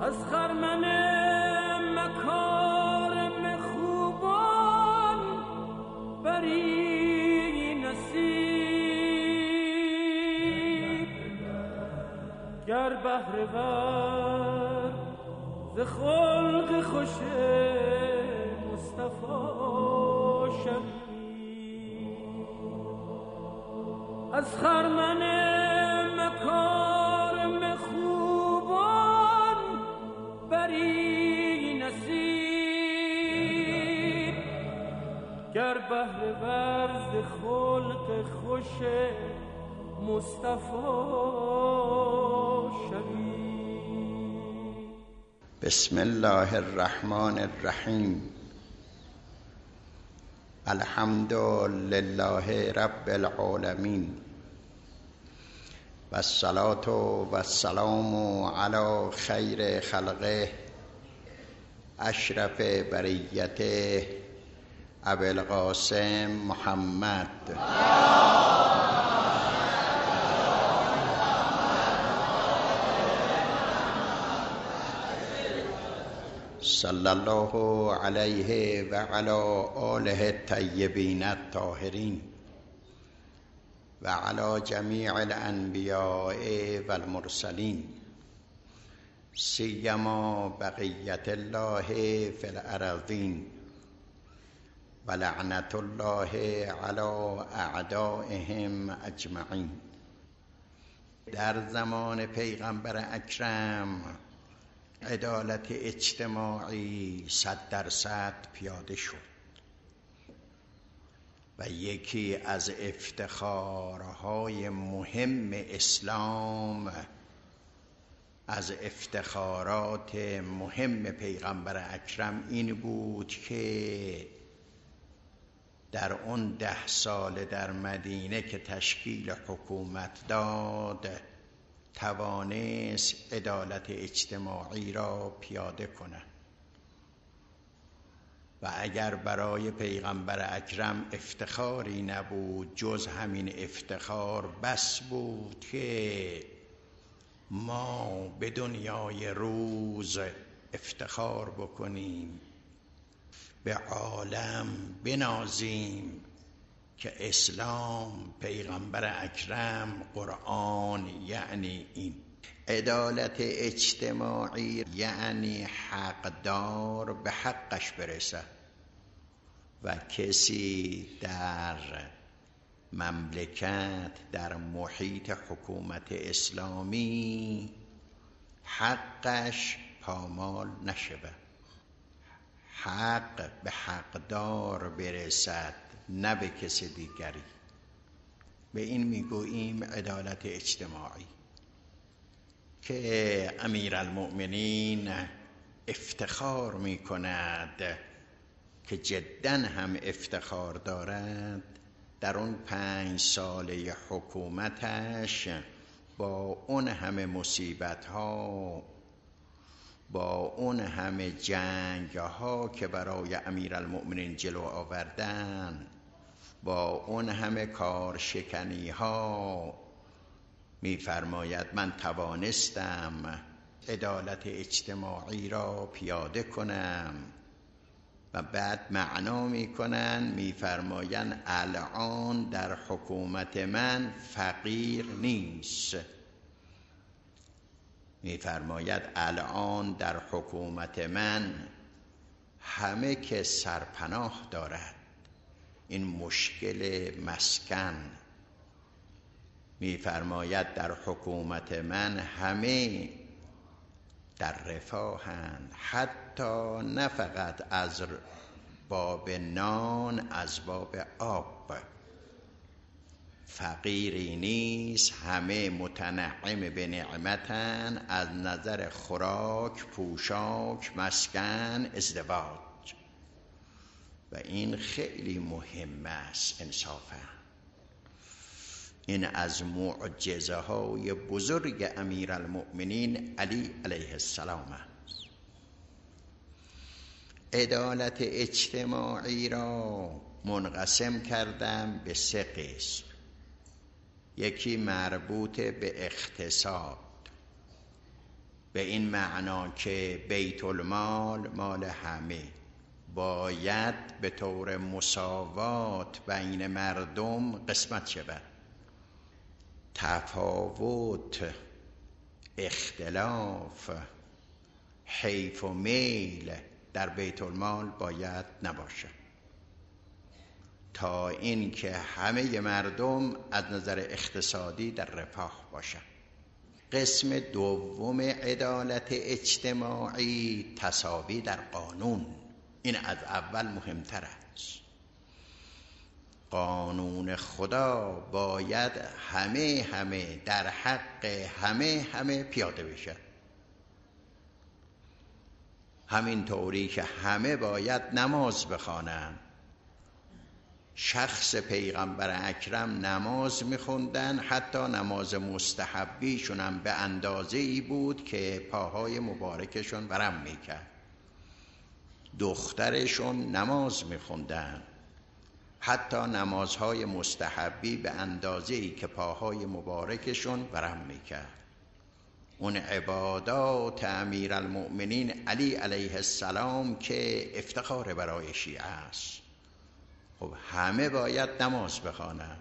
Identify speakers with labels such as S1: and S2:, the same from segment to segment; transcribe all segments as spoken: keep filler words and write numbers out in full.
S1: از خرمن مکارم خوبان بری نصیب، گر بهره ور ز خلق خوش مصطفی شوی. از خرمن مکارم خوبان بری نصیب، گر بهره ور ز خلق خوش مصطفی شوی.
S2: بسم الله الرحمن الرحیم. الحمد لله رب العالمین و الصلاة و السلام علی خیر خلقه اشرف بریته ابی القاسم محمد صلی الله علیه و علی آله الطیبین الطاهرین و علی جمیع الانبیاء و المرسلین، سیما بقیت الله فی الارضین و لعنت الله علی اعدائهم اجمعین. در زمان پیغمبر اکرم عدالت اجتماعی صد درصد پیاده شد و یکی از افتخارهای مهم اسلام، از افتخارات مهم پیغمبر اکرم این بود که در اون ده سال در مدینه که تشکیل حکومت داد توانست عدالت اجتماعی را پیاده کند. و اگر برای پیغمبر اکرم افتخاری نبود جز همین افتخار بس بود که ما به دنیای روز افتخار بکنیم، به عالم بنازیم که اسلام، پیغمبر اکرم، قرآن یعنی این. عدالت اجتماعی یعنی حقدار به حقش برسد و کسی در مملکت، در محیط حکومت اسلامی حقش پامال نشود، حق به حقدار برسد نه به کسی دیگری. به این میگوییم عدالت اجتماعی که امیرالمؤمنین افتخار میکند که جداً هم افتخار دارد در اون پنج ساله حکومتش با اون همه مصیبت ها، با اون همه جنگ ها که برای امیرالمؤمنین جلو آوردن، با اون همه کارشکنی ها میفرماید من توانستم عدالت اجتماعی را پیاده کنم. و بعد معنا میکنن، میفرمایند الان در حکومت من فقیر نیست، میفرماید الان در حکومت من همه که سرپناه دارد. این مشکل مسکن، میفرماید در حکومت من همه در رفاهند، حتی نه فقط از باب نان، از باب آب فقیری نیست، همه متنعم به نعمتن از نظر خوراک، پوشاک، مسکن، ازدواج. و این خیلی مهم است انصافا. این از معجزه های بزرگ امیرالمؤمنین علی علیه السلام است. عدالت اجتماعی را منقسم کردم به سه قسم. یکی مربوط به اقتصاد، به این معنا که بیت المال مال همه، باید به طور مساوات بین مردم قسمت شود. تفاوت، اختلاف، حیف و میل در بیت المال باید نباشه، تا اینکه همه مردم از نظر اقتصادی در رفاه باشند. قسم دوم عدالت اجتماعی، تساوی در قانون. این از اول مهمتر است. قانون خدا باید همه همه در حق همه همه پیاده بشه. همین طوری که همه باید نماز بخوانند. شخص پیغمبر اکرم نماز میخوندن، حتی نماز مستحبیشون هم به اندازه ای بود که پاهای مبارکشون ورم میکرد. دخترشون نماز میخوندن، حتی نمازهای مستحبی به اندازه ای که پاهای مبارکشون ورم میکرد. اون عبادات امیرالمؤمنین علی علیه السلام که افتخار برای شیعه است. خب همه باید نماز بخوانن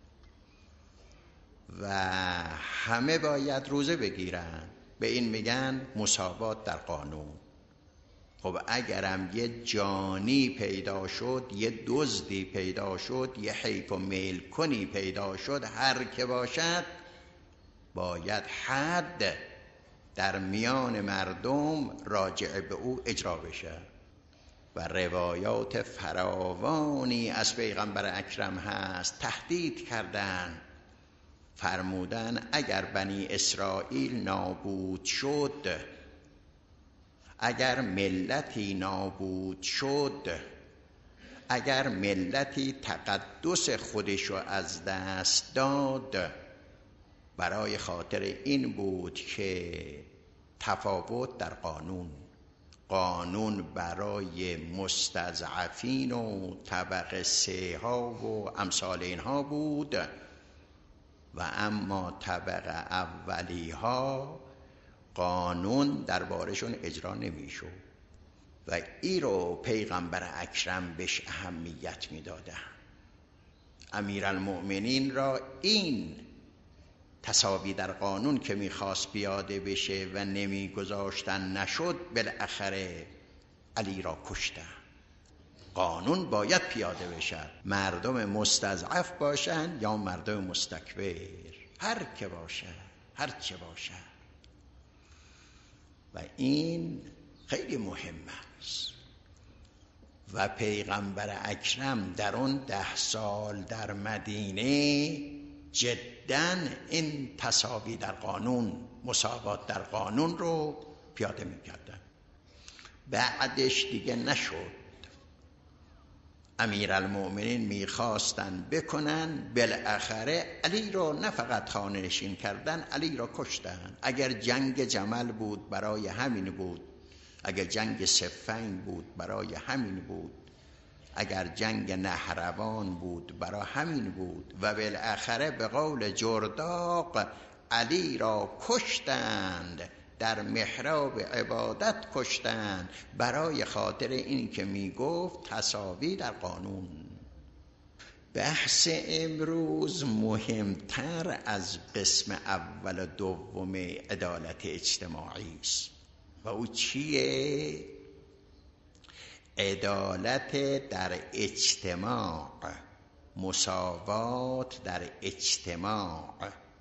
S2: و همه باید روزه بگیرن. به این میگن مساوات در قانون. خب اگرم یه جانی پیدا شد، یه دزدی پیدا شد، یه حیف و میل کنی پیدا شد، هر که باشد باید حد در میان مردم راجع به او اجرا بشه. و روایات فراوانی از پیغمبر اکرم هست تهدید کردن، فرمودن اگر بنی اسرائیل نابود شد، اگر ملتی نابود شد، اگر ملتی تقدس خودشو از دست داد، برای خاطر این بود که تفاوت در قانون، قانون برای مستضعفین و طبقه سه ها و امثال اینها بود و اما طبقه اولی ها قانون دربارشون اجرا نمیشد و این رو پیغمبر اکرم بهش اهمیت میدادن. امیرالمؤمنین را این تساوی در قانون که میخواست پیاده بشه و نمیگذاشتن نشد، بالاخره علی را کشتن. قانون باید پیاده بشد، مردم مستضعف باشن یا مردم مستکبر، هر که باشه، هر چه باشه. و این خیلی مهم است. و پیغمبر اکرم در اون ده سال در مدینه جداً این تساوی در قانون، مساوات در قانون رو پیاده میکردن. بعدش دیگه نشد. امیرالمؤمنین میخواستن بکنن، بالاخره علی رو نه فقط خانه نشین کردن، علی رو کشتن. اگر جنگ جمل بود برای همین بود، اگر جنگ صفین بود برای همین بود، اگر جنگ نهروان بود برای همین بود و بالاخره به قول جرداق علی را کشتند، در محراب عبادت کشتند، برای خاطر این که می گفت تساوی در قانون. بحث امروز مهمتر از قسم اول و دوم عدالت اجتماعی است و او چیه؟ عدالت در اجتماع، مساوات در اجتماع.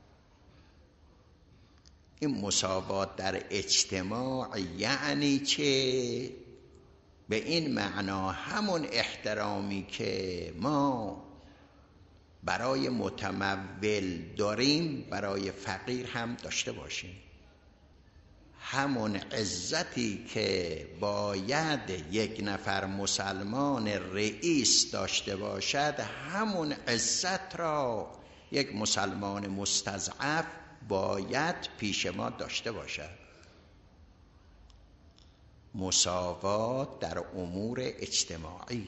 S2: این مساوات در اجتماع یعنی چه؟ به این معنا همون احترامی که ما برای متمول داریم برای فقیر هم داشته باشیم. همون عزتی که باید یک نفر مسلمان رئیس داشته باشد، همون عزت را یک مسلمان مستضعف باید پیش ما داشته باشد. مساوات در امور اجتماعی.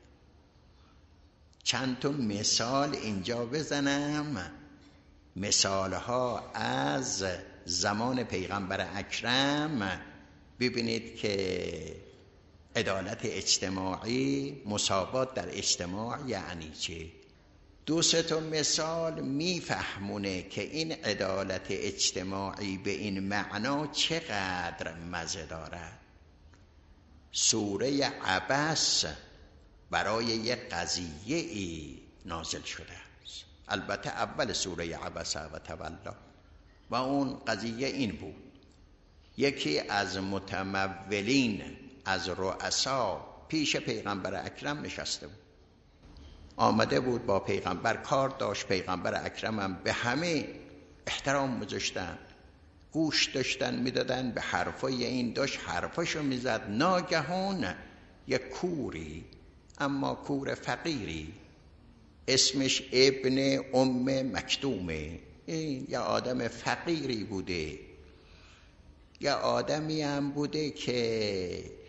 S2: چند تا مثال اینجا بزنم، مثالها از زمان پیغمبر اکرم ببینید که عدالت اجتماعی، مساوات در اجتماع یعنی چه؟ دو سه تا مثال میفهمونه که این عدالت اجتماعی به این معنا چقدر مزه دارد. سوره عبس برای یک قضیه ای نازل شده است، البته اول سوره عبس و تولا، و اون قضیه این بود: یکی از متمولین، از رؤسا پیش پیغمبر اکرم نشسته بود، آمده بود با پیغمبر کار داشت. پیغمبر اکرم هم به همه احترام گذاشتن، گوش داشتن میدادن به حرفای این، داشت حرفاشو میزد. ناگهان یک کوری، اما کور فقیری، اسمش ابن ام مکتومه، این یه آدم فقیری بوده، یه آدمی هم بوده که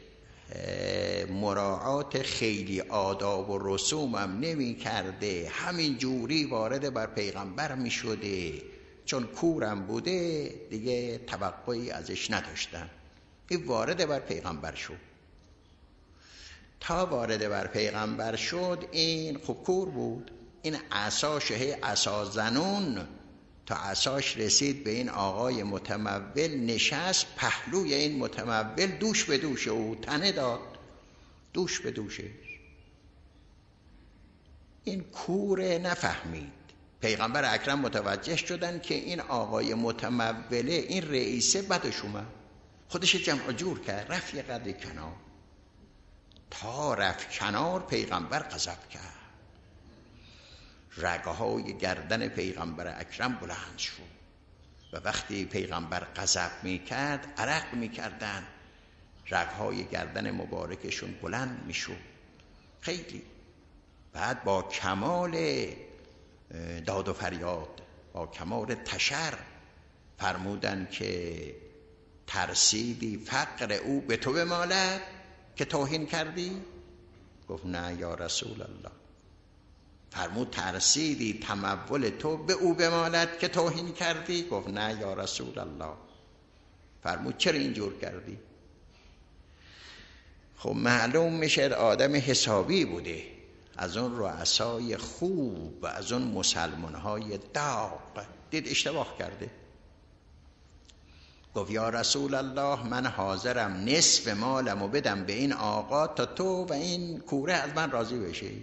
S2: مراعات خیلی آداب و رسوم هم نمی کرده، همین جوری وارد بر پیغمبر می شده، چون کورم بوده دیگه توقعی ازش نداشتن. این وارد بر پیغمبر شد. تا وارد بر پیغمبر شد، این خب کور بود، این عصاش هی عصا زنون تا عصاش رسید به این آقای متمول، نشست پهلوی این متمول، دوش به دوش او تنه داد، دوش به دوشه. این کوره نفهمید. پیغمبر اکرم متوجه شدن که این آقای متموله، این رئیسه بدش اومد، خودش جمع جور کرد، رفت یه قدر کنار. تا رفت کنار پیغمبر غضب کرد، رگهای گردن پیغمبر اکرم بلند شد و وقتی پیغمبر غضب میکرد عرق میکردن، رگهای گردن مبارکشون بلند میشد خیلی. بعد با کمال داد و فریاد، با کمال تشر فرمودن که ترسیدی فقر او به تو بمالد که توهین کردی؟ گفت نه یا رسول الله. فرمود ترسیدی تمول تو به او بمالد که توهین کردی؟ گفت نه یا رسول الله. فرمود چرا اینجور کردی؟ خب معلوم میشه آدم حسابی بوده، از اون رؤسای خوب و از اون مسلمانهای داغ. دید اشتباه کرده، گفت یا رسول الله من حاضرم نصف مالمو بدم به این آقا تا تو و این کوره از من راضی بشی.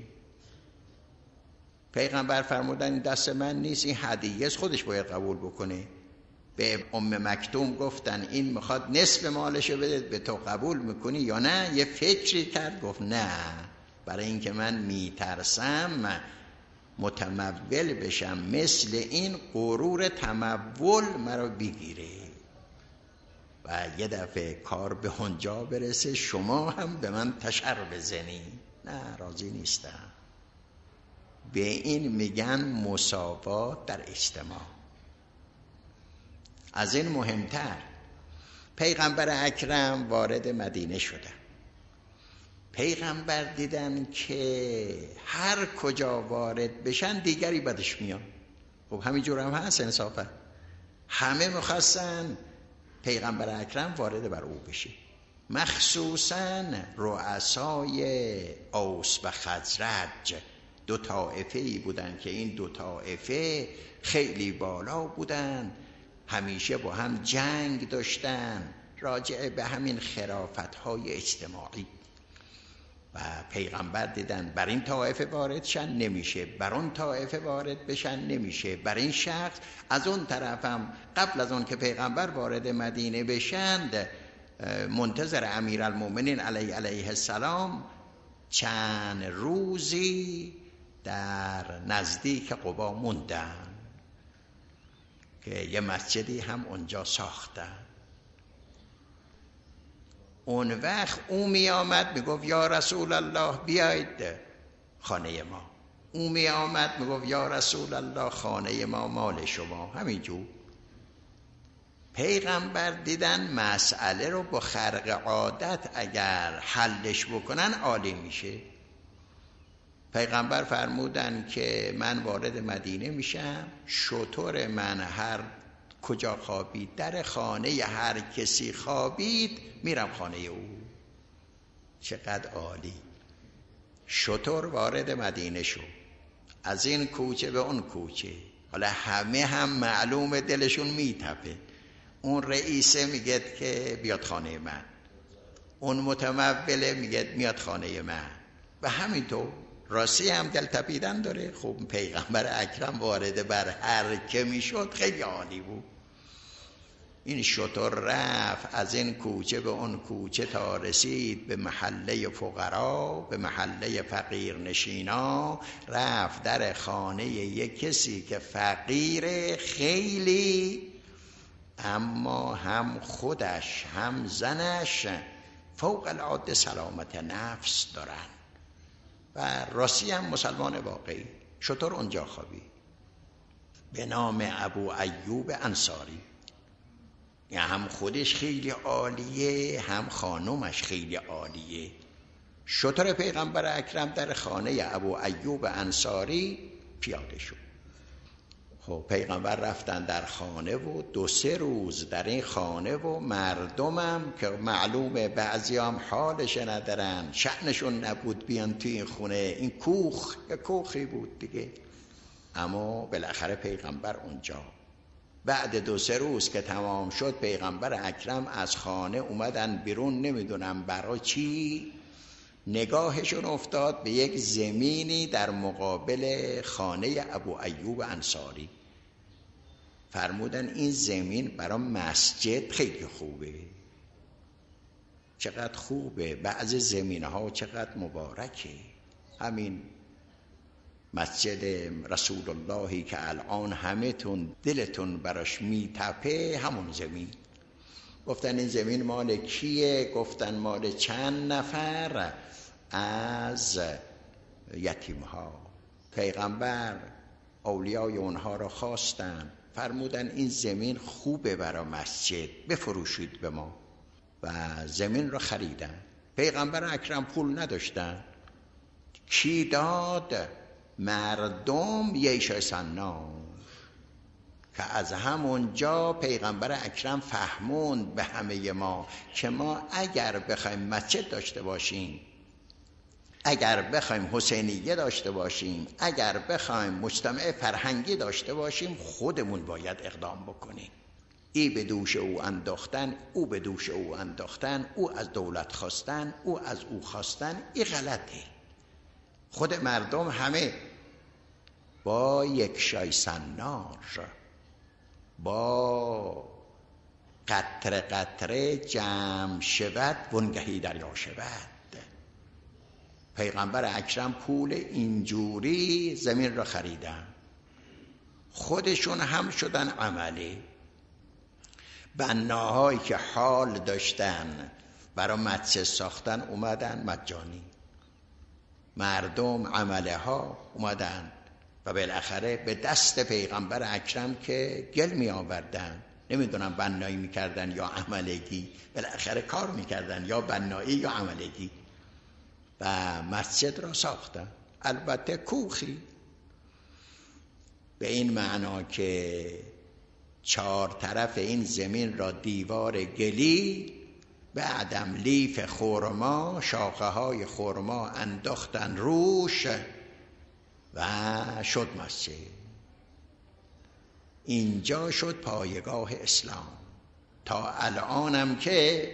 S2: پیغمبر فرمودن دست من نیست، این هدیه است، خودش باید قبول بکنه. به ام مکتوم گفتن این میخواد نصف مالشو بده، به تو قبول میکنی یا نه؟ یه فکری کرد، گفت نه، برای اینکه من میترسم متمول بشم، مثل این غرور تمول مرا بگیره و یه دفعه کار به اونجا برسه شما هم به من تشر بزنی. نه، راضی نیستم. به این میگن مساوات در اجتماع. از این مهمتر پیغمبر اکرم وارد مدینه شدن. پیغمبر دیدن که هر کجا وارد بشن دیگری بدش میاد. خب همینجور هم هست انصافا، همه میخواستن پیغمبر اکرم وارد بر او بشه، مخصوصا رؤسای اوس و خزرج. دو طائفه ای بودن که این دو طائفه خیلی بالا بودن، همیشه با هم جنگ داشتن راجع به همین خرافت‌های اجتماعی. و پیغمبر دیدن بر این طائفه وارد شن نمیشه، بر اون طائفه وارد بشن نمیشه، بر این شخص. از اون طرف هم قبل از اون که پیغمبر وارد مدینه بشند، منتظر امیرالمومنین علیه علیه السلام چند روزی در نزدیک قبا موندن که یه مسجدی هم اونجا ساختن. اون وقت او می آمد می گفت یا رسول الله بیاید خانه ما. او می آمد می گفت یا رسول الله خانه ما مال شما. همینجور پیغمبر دیدن مسئله رو با خرق عادت اگر حلش بکنن عالی میشه. پیغمبر فرمودن که من وارد مدینه میشم، شتر من هر کجا خوابید؟ در خانه هر کسی خوابید میرم خانه او. چقدر عالی. شتر وارد مدینه شد، از این کوچه به اون کوچه. حالا همه هم معلوم دلشون میتپه. اون رئیسه میگه که بیاد خانه من، اون متموله میگه میاد خانه من، و همینطور راستی هم دل تپیدن داره. خب پیغمبر اکرم وارد بر هر که میشد خیلی عالی بود. این شتر رفت از این کوچه به اون کوچه تا رسید به محله فقرا، به محله فقیر نشینا. رفت در خانه یک کسی که فقیر خیلی، اما هم خودش هم زنش فوق العاده سلامت نفس دارن و راستی هم مسلمان واقعی. شتر اونجا خوابید، به نام ابو ایوب انصاری. یعنی هم خودش خیلی عالیه، هم خانومش خیلی عالیه. شتر پیغمبر اکرم در خانه ابو ایوب انصاری پیاده شد. خب پیغمبر رفتن در خانه و دو سه روز در این خانه و مردمم که معلومه بعضی هم حالش ندارن، شأنشون نبود بیان توی این خونه. این کوخ یک کوخی بود دیگه، اما بالاخره پیغمبر اونجا. بعد دو سه روز که تمام شد پیغمبر اکرم از خانه اومدن بیرون، نمیدونم برای چی. نگاهشون افتاد به یک زمینی در مقابل خانه ابو ایوب انصاری. فرمودن این زمین برای مسجد خیلی خوبه. چقدر خوبه، بعض زمینها چقدر مبارکه. همین مسجد رسول اللهی که الان همه تون دلتون براش میتپه، همون زمین. گفتن این زمین مال کیه؟ گفتن مال چند نفر از یتیم ها. پیغمبر اولیای اونها را خواستن، فرمودن این زمین خوبه برای مسجد، بفروشید به ما. و زمین را خریدن. پیغمبر اکرم پول نداشتن. کی داد؟ مردم ییش سنا. که از همونجا پیغمبر اکرم فهموند به همه ما که ما اگر بخوایم مسجد داشته باشیم، اگر بخوایم حسینیه داشته باشیم، اگر بخوایم مجتمع فرهنگی داشته باشیم، خودمون باید اقدام بکنیم. ای به دوش او انداختن، او به دوش او انداختن، او از دولت خواستن، او از او خواستن، این غلطه. خود مردم همه با یک شای سنار، با قطره قطره جمع شود وانگهی دریا شود. پیغمبر اکرم پول اینجوری زمین را خریدن، خودشون هم شدن عملی. بناهایی که حال داشتن برای مسجد ساختن اومدن مجانی، مردم عمله ها اومدن و بالاخره به دست پیغمبر اکرم که گل می آوردن، نمیدونم بنایی میکردن یا عملگی، بالاخره کار میکردن یا بنایی یا عملگی و مسجد را ساختن. البته کوخی، به این معنا که چهار طرف این زمین را دیوار گلی، بعدم لیف خرما، شاخه های خرما انداختن روش و شد مسجد. اینجا شد پایگاه اسلام، تا الانم که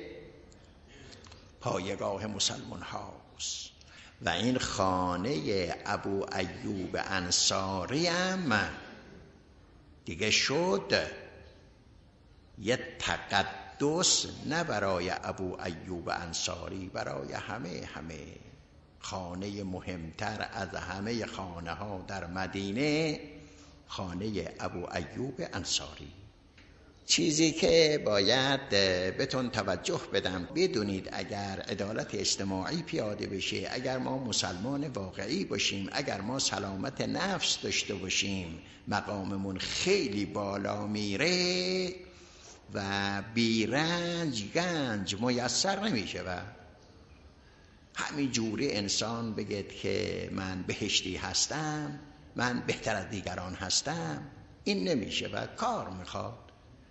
S2: پایگاه مسلمان هاست. و این خانه ابو ایوب انصاری هم دیگه شد یه تقدس، نه برای ابو ایوب انصاری، برای همه همه خانه مهمتر از همه خانه ها در مدینه، خانه ابو ایوب انصاری. چیزی که باید بهتون توجه بدم، بدونید اگر عدالت اجتماعی پیاده بشه، اگر ما مسلمان واقعی باشیم، اگر ما سلامت نفس داشته باشیم، مقاممون خیلی بالا میره و بیرنج گنج میسر نمیشه. و همین جوری انسان بگه که من بهشتی هستم، من بهتر از دیگران هستم، این نمیشه و کار میخواد.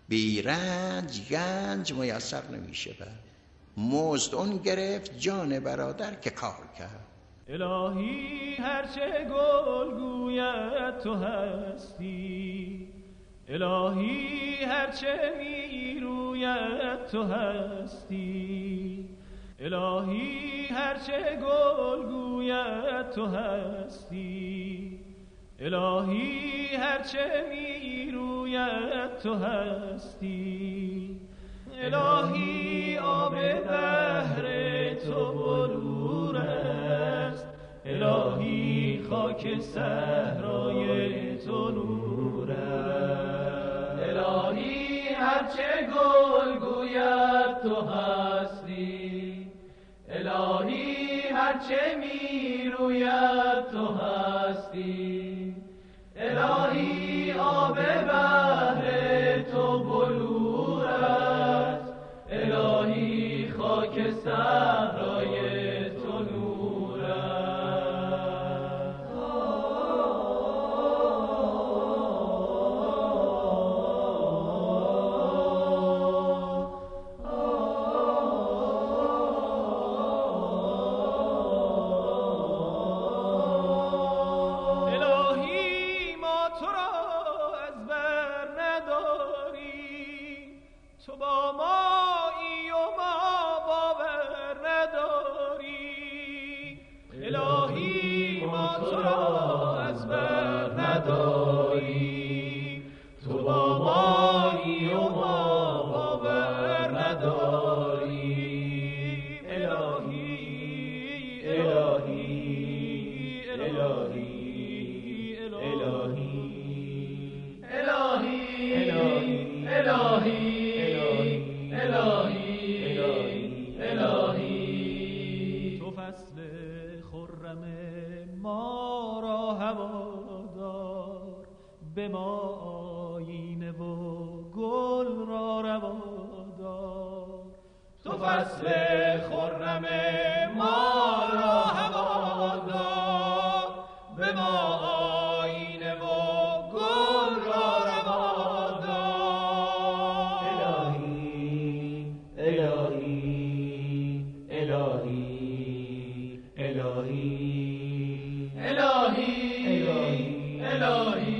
S2: بی رنج گنج میسر نمیشه. مزد اون گرفت جان برادر که کار کرد.
S1: الهی هرچه گل گوید تو هستی، الهی هرچه می روید تو هستی، الهی هرچه گل گوید تو هستی، الهی هرچه می روید تو هستی، الهی آب بحر تو بلور است، الهی خاک صحرای تو نور است، الهی هرچه گل گوید تو هستی، الهی هرچه می روید تو هستی، الهی آب بحر تو بلور است، الهی خاک صحرای تو نور است. الهی ما تو را از بر نداری، تو با مایی و ما باور نداری، الهی ما تو را از بر نداری، تو با مایی و ما باور نداری، الهی الهی الهی الهی الهی الهی الهی الهی الهی تو فصل خرم ما را هوادار، به ما آینه و گل را روادار، تو فصل خرم ما را هوادار، به ما آینه و گل را روادار، الهی الهی الهی الهی الهی الهی